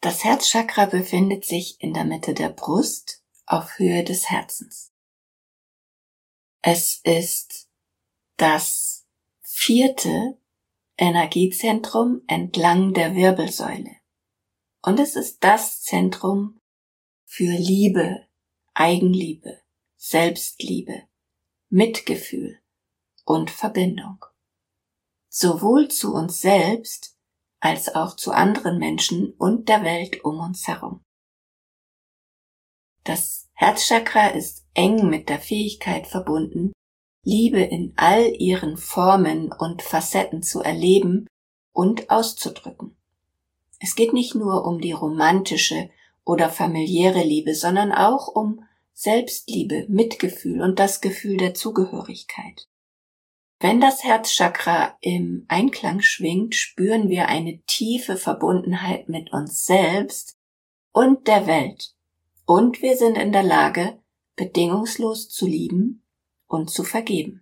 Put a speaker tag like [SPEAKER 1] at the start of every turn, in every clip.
[SPEAKER 1] Das Herzchakra befindet sich in der Mitte der Brust auf Höhe des Herzens. Es ist das 4. Energiezentrum entlang der Wirbelsäule. Und es ist das Zentrum für Liebe, Eigenliebe, Selbstliebe, Mitgefühl und Verbindung. Sowohl zu uns selbst als auch zu anderen Menschen und der Welt um uns herum. Das Herzchakra ist eng mit der Fähigkeit verbunden, Liebe in all ihren Formen und Facetten zu erleben und auszudrücken. Es geht nicht nur um die romantische oder familiäre Liebe, sondern auch um Selbstliebe, Mitgefühl und das Gefühl der Zugehörigkeit. Wenn das Herzchakra im Einklang schwingt, spüren wir eine tiefe Verbundenheit mit uns selbst und der Welt. Und wir sind in der Lage, bedingungslos zu lieben und zu vergeben.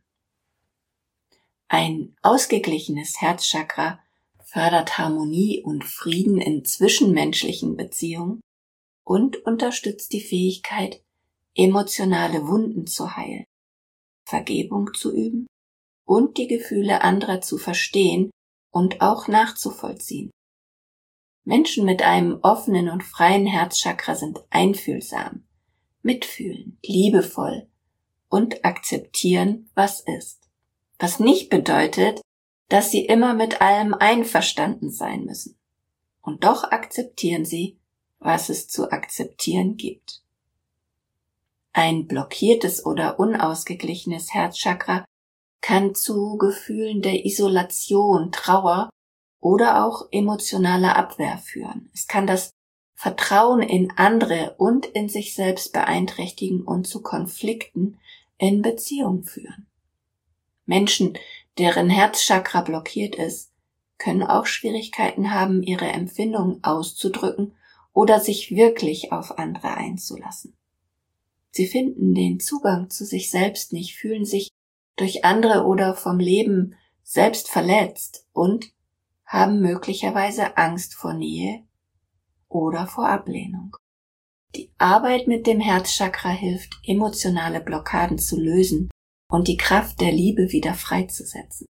[SPEAKER 1] Ein ausgeglichenes Herzchakra fördert Harmonie und Frieden in zwischenmenschlichen Beziehungen und unterstützt die Fähigkeit, emotionale Wunden zu heilen, Vergebung zu üben und die Gefühle anderer zu verstehen und auch nachzuvollziehen. Menschen mit einem offenen und freien Herzchakra sind einfühlsam, mitfühlend, liebevoll und akzeptieren, was ist. Was nicht bedeutet, dass sie immer mit allem einverstanden sein müssen. Und doch akzeptieren sie, was es zu akzeptieren gibt. Ein blockiertes oder unausgeglichenes Herzchakra kann zu Gefühlen der Isolation, Trauer oder auch emotionaler Abwehr führen. Es kann das Vertrauen in andere und in sich selbst beeinträchtigen und zu Konflikten in Beziehungen führen. Menschen, deren Herzchakra blockiert ist, können auch Schwierigkeiten haben, ihre Empfindungen auszudrücken oder sich wirklich auf andere einzulassen. Sie finden den Zugang zu sich selbst nicht, fühlen sich durch andere oder vom Leben selbst verletzt und haben möglicherweise Angst vor Nähe oder vor Ablehnung. Die Arbeit mit dem Herzchakra hilft, emotionale Blockaden zu lösen und die Kraft der Liebe wieder freizusetzen.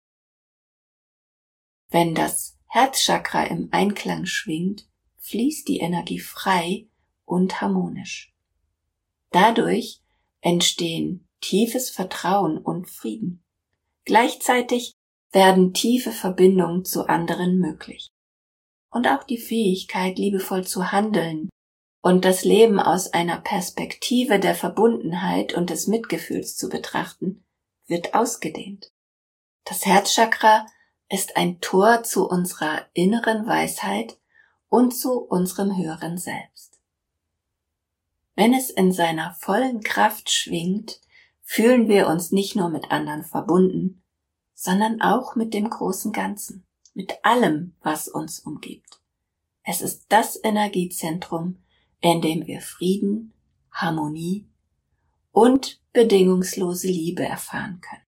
[SPEAKER 1] Wenn das Herzchakra im Einklang schwingt, fließt die Energie frei und harmonisch. Dadurch entstehen tiefes Vertrauen und Frieden. Gleichzeitig werden tiefe Verbindungen zu anderen möglich. Und auch die Fähigkeit, liebevoll zu handeln und das Leben aus einer Perspektive der Verbundenheit und des Mitgefühls zu betrachten, wird ausgedehnt. Das Herzchakra ist ein Tor zu unserer inneren Weisheit und zu unserem höheren Selbst. Wenn es in seiner vollen Kraft schwingt, fühlen wir uns nicht nur mit anderen verbunden, sondern auch mit dem großen Ganzen, mit allem, was uns umgibt. Es ist das Energiezentrum, in dem wir Frieden, Harmonie und bedingungslose Liebe erfahren können.